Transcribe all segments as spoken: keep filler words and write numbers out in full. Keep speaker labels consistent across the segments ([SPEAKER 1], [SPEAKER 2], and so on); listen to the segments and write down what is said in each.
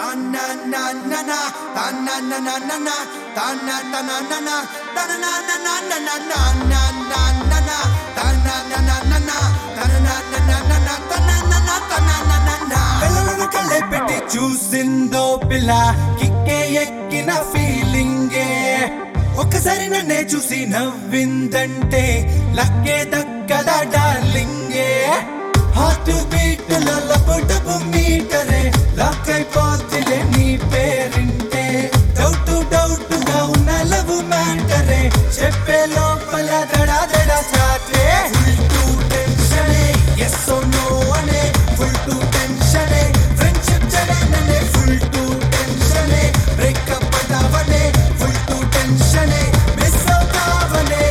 [SPEAKER 1] కళ్ళను కళ్ళే పెట్టి చూసిందో పిల్ల కిక్కే ఎక్కిన ఫీలింగే ఒక్కసారి నన్నే చూసి నవ్విందంటే లక్కే దక్కదా డార్లింగే హార్ట్ బీట్ లో లబు డబు మీటరే లాక్ అయిపోతులే నీ పేరింటే డౌట్ డౌట్ గా ఉన్న లవ్ మ్యాటరే చెప్పే లోపల దడా దడా చాటే ఫుల్ టు టెన్షనే ఎస్ ఓ నో అనే ఫుల్ టు టెన్షనే ఫ్రెండ్షిప్ జడేననే ఫుల్ టు టెన్షనే బ్రేకప్ పడవనే ఫుల్ టు టెన్షనే మిస్ అవుతావనే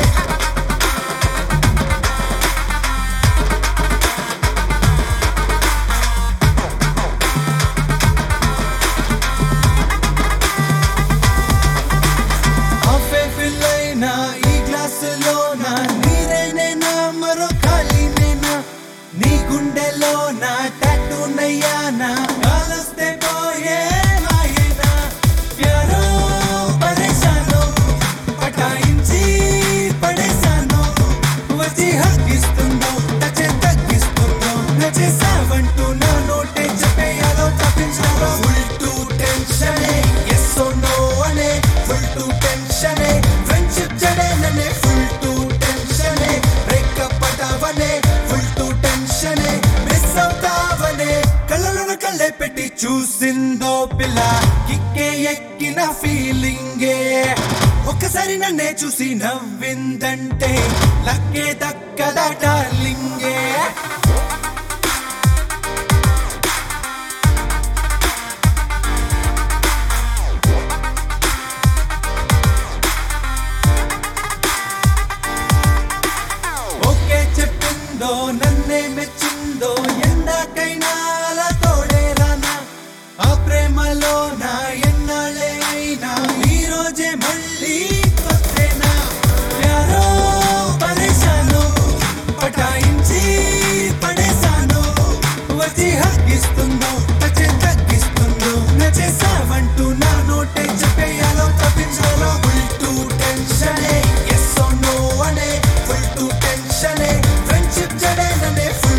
[SPEAKER 1] ఆఫే ఫిల్ అయినా ఈ గ్లాసులోన నీరేనేనా మరో ఖాళీనేనా నీ గుండెలోన టాటూ నయ్యానా కాలొస్తే పోయే మాయేనా ప్యారో పరేషానో పటాయించి పడేశానో వచ్చి హక్కిస్తుందో టచే తగ్గిస్తుందో నచ్చేసావంటూ నా నోటే చెప్పేయాలో తప్పించాలో ఫుల్ టు టెన్షనే ఎస్ ఓ నో అనే ఫుల్ టు టెన్షనే ఫ్రెండ్షిప్ జడేననే ఫుల్ టు టెన్షనే బ్రేకప్ పడవనే ఫుల్ టు టెన్షనే మిస్ అవుతావనే కళ్ళను కళ్ళే పెట్టి చూసిందో పిల్ల కిక్కే ఎక్కిన ఫీలింగే ఒక్కసారి నన్నే చూసి నవ్విందంటే లక్కే దక్కదా డార్లింగే ఓకే చెప్పిందో నన్నే మెచ్చిందో ఎందాకైనా అలా తోడే రానా ఆ ప్రేమలో నా ఎన్నాళ్ళే అయినా ఈ రోజే మళ్ళీ కొత్తేనా ప్యారో పరేషానో పటాయించి పడేశానో వచ్చి హక్కిస్తుందో టచే తగ్గిస్తుందో నచ్చేసావంటూ నా నోటే చెప్పేయాలో తప్పించాలో ఫుల్ టు టెన్షనే ఎస్ ఓ నో అనే ఫుల్ టు టెన్షనే ఫ్రెండ్షిప్ జడేననే